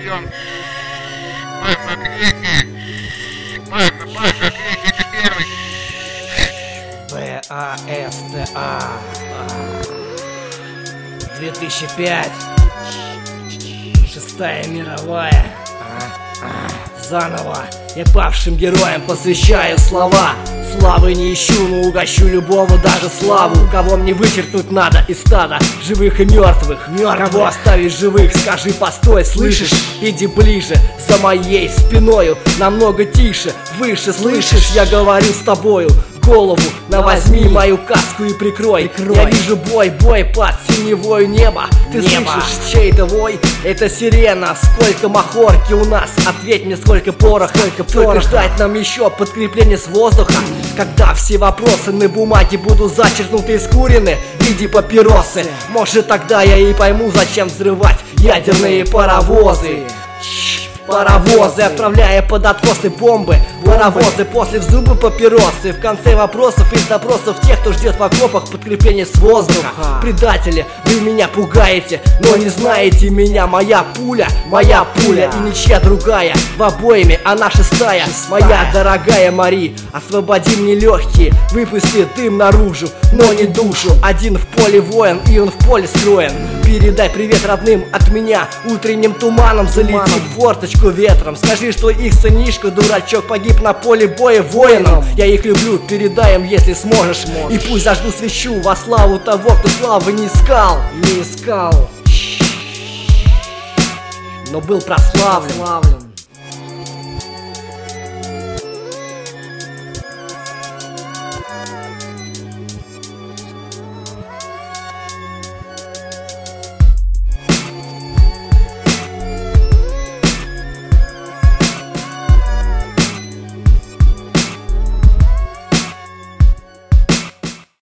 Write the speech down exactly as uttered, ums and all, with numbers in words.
прием. Паша, Крики. Паша, Паша, Крики, ты первый. П А С Т А две тысячи пять. Шестая мировая. Заново я павшим героям посвящаю слова. Славы не ищу, но угощу любого, даже славу. Кого мне вычеркнуть надо из стада живых и мертвых. Мертвых. Кого оставить живых, скажи постой, слышишь? Иди ближе, за моей спиною, намного тише, выше, слышишь? Я говорю с тобою, голову на возьми мою каску и прикрой. прикрой. Я вижу бой, бой под синевою небо. Ты небо. Слышишь чей-то вой? Это сирена. Сколько махорки у нас? Ответь мне, сколько пороха. Сколько, сколько ждать нам еще подкрепление с воздуха? Когда все вопросы на бумаге будут зачеркнуты и скурены в виде папиросы, может тогда я и пойму, зачем взрывать ядерные паровозы. Паровозы, отправляя под откосы бомбы. Паровозы, после взрыва папиросы. В конце вопросов из допросов тех, кто ждет в окопах подкрепление с воздуха. Предатели, вы меня пугаете, но не знаете меня. Моя пуля, моя пуля и ничья другая. В обоими она шестая. Моя дорогая Мари, освободи мне легкие, выпусти дым наружу, но не душу. Один в поле воин, и он в поле скроен. Передай привет родным от меня. Утренним туманом залетит в форточку ветром. Скажи, что их сынишка, дурачок, погиб на поле боя воином. Я их люблю, передай им, если сможешь. И пусть зажгу свечу во славу того, кто славы не искал. Не искал, но был прославлен.